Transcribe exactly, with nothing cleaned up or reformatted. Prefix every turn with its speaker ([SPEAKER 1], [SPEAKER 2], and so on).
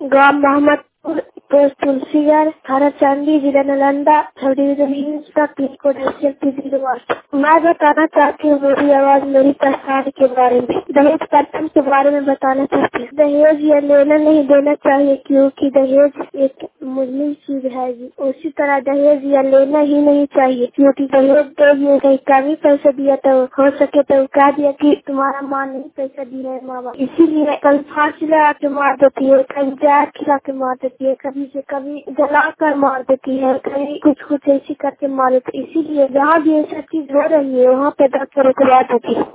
[SPEAKER 1] गांव मोहम्मदपुर, पोस्ट तुलसीगढ़, थाना चांदी, जिला नालंदा, सब डिवीजन हिंस का पिन कोड है। मैं बताना चाहती हूँ मेरी आवाज मेरी पहचान के बारे में, दहेज प्रथा के बारे में बताना चाहती हूँ। दहेज या लेना नहीं देना चाहिए क्योंकि दहेज एक मूल्य चीज है जी। उसी तरह दहेज या लेना ही नहीं चाहिए क्योंकि दहेज दोगे कहीं कमी पैसा दिया तो हो सके तो कह दिया कि तुम्हारा माँ नहीं पैसा दी है माँ बाप, इसीलिए कभी फांसी लगा के मार देती है, कभी जहर खिला के मार देती है, कभी से कभी जला कर मार देती है, कभी कुछ कुछ ऐसी करके मार देती है। इसीलिए जहाँ भी ऐसा चीज हो रही है वहाँ पे डॉक्टर को बात होती है।